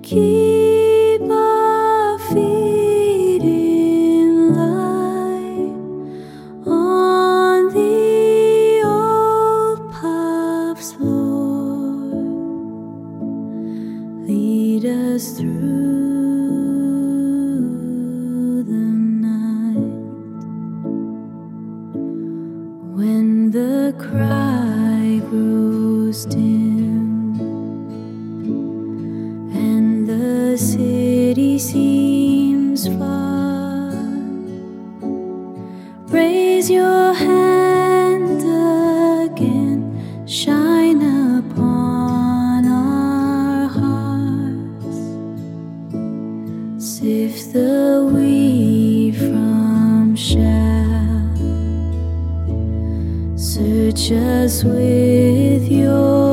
Keep our feet in line on the old paths, Lord. Lead us through the night when the cry grows dim. The city seems far. Raise your hand again, shine upon our hearts. Sift the wheat from chaff. Search us with your